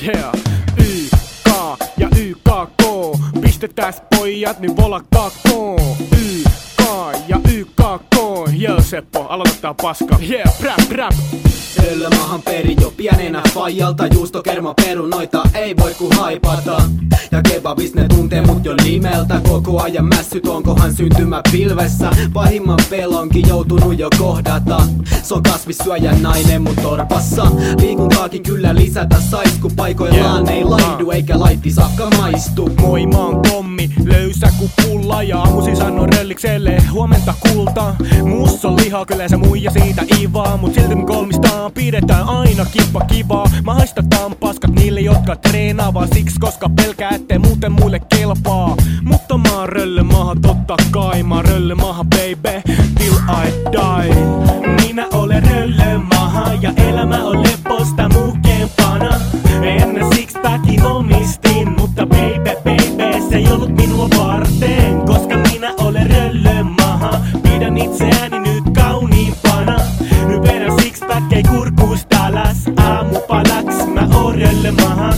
Yeah, YK ja YKK. Pistetäs pojat, niin volakkaakoo. YK ja YKK. Joo Seppo, aloitetaan paska. Yeah, rap. Röllömahan perin jo pienenä faijalta. Juustokerma perunoita ei voi ku haipata. Ja kebabis ne tuntee mut jo nimeltä. Koko ajan mässyt, onkohan syntymä pilvessä. Pahimman pelonkin joutunut jo kohdata. Se on kasvissyöjä nainen mut torpassa. Liikuntaakin kyllä lisätä sais, kun paikoillaan ei laihdu eikä laittisakka maistu. Moi, mä oon Tommi, löysä ku pulla. Ja aamusi sano röllikselle huomenta kulta. Mus on liha, kyllä se muija siitä ivaa. Mut silti me kolmistaan pidetään aina kivaa. Mä haistataan paskat niille, jotka treenaa siksi, koska pelkää ettei muuten muille kelpaa. Mutta mä oon Röllömaha, totta kai. Mä oon Röllömaha baby, till I die. Minä olen Röllömaha ja elämä on leposta mukempana. Ennen sixpackin omistin, mutta baby, se ei ollut minua varten. Koska minä olen Röllömaha, pidän itseäni nyt kauniimpana. Nyt vedän sixpack ei kurkusta alas, aamupalaks mä oon Röllömaha.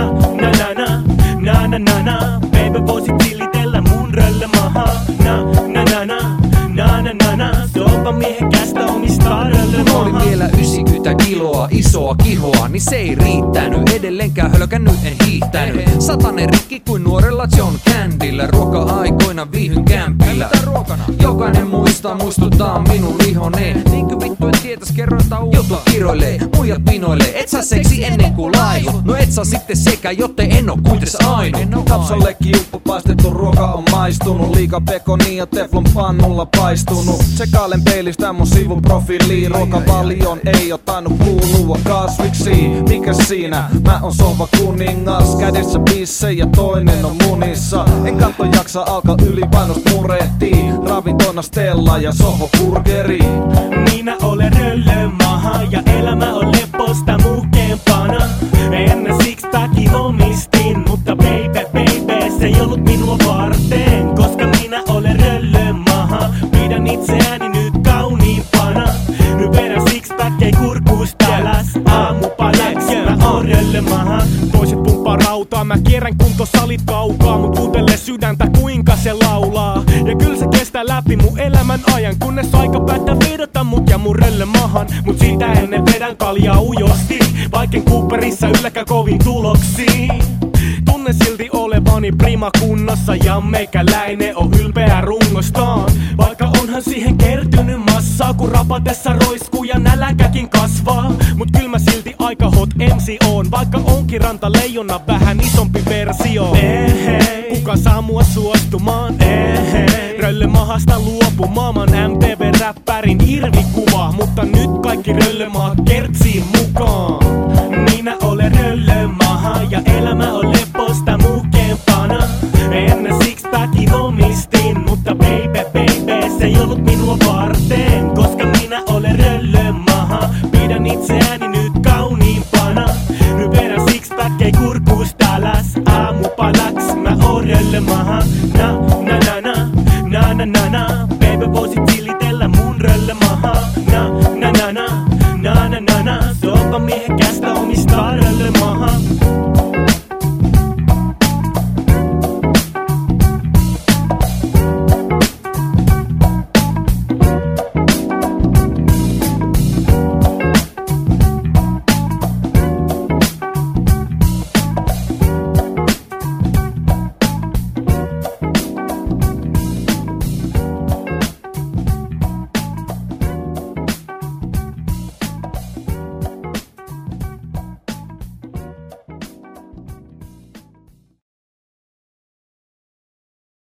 Na. Baby voisit tilitellä mun Röllömaha. Na. Se onpa miehekästä omistaa Röllömaha. Olin vielä 90 kiloa, isoa kihoa, niin se ei riittänyt. Edelleenkään hölkännyt, en hiihtänyt. Satanen rikki kuin nuorella John Candyllä. Ruoka-aikoina viihyn kämpillä. Jokainen muistuttaa minun lihoneen. Niinkö vittu en tietäis, kerroita uutta. Juttu kiroilee, muijat pinoilee. Et saa seksi ennen kuin laihu. No et saa sitten sekä, jottei en oo kuitenkin ainu. Kapsallekin uppo paistettu ruoka on maistunut. Liika pekonia ja teflon pannulla paistunut. Sekailen peilistä mun sivun profiiliin. Ruokavalion ei oo tainnut kuulua kasviksi. Mikä siinä? Mä oon sohva kuningas. Kädessä bisse ja toinen on munissa. En katto jaksa alkaa ylipainost murehtii. Ravintona Stella ja sohva burgeri. Minä olen Röllömaha ja elämä on leposta mukempana. Ennen sixpackin omistin, mutta baby, se ei ollut minua varten. Koska minä olen Röllömaha, pidän itseäni nyt kauniimpana. Nyt vedän sixpack ei kurkusta alas, aamupalaks mä oon Röllömaha. Toiset pumppaa rautaa, mä kierrän kuntosalit kaukaa. Mut kuuntele sydäntä kuinka se laulaa. Ja kyllä se kestää läpi mun elämän ajan, kunnes aika päättää vedota mut ja mun Röllömahan. Mut siitä ennen vedän kaljaa ujosti, vaikken Cooperissa ylläkä kovin tuloksiin. Tunnen silti olevani prima kunnossa ja meikäläinen on ylpeä rungostaan. Vaikka onhan siihen kertynyt massaa, kun rapatessa roiskuu ja näläkäkin kasvaa. Mut kyl mä silti aika hot MC on, vaikka onkin rantaleijona vähän isompi versio. Kuka saa mua suostumaan? Röllömahasta luopumaan, mä oon MTV-räppärin irvikuva. Mutta nyt kaikki Röllömahat kertsiin mukaan. Minä olen Röllömaha ja elämä on leposta mukempana. Ennen sixpackin omistin, mutta baby, se ei ollut minua varten. Koska minä olen Röllömaha, pidän itseäni nyt kauniimpana. Nyt vedän sixpack ei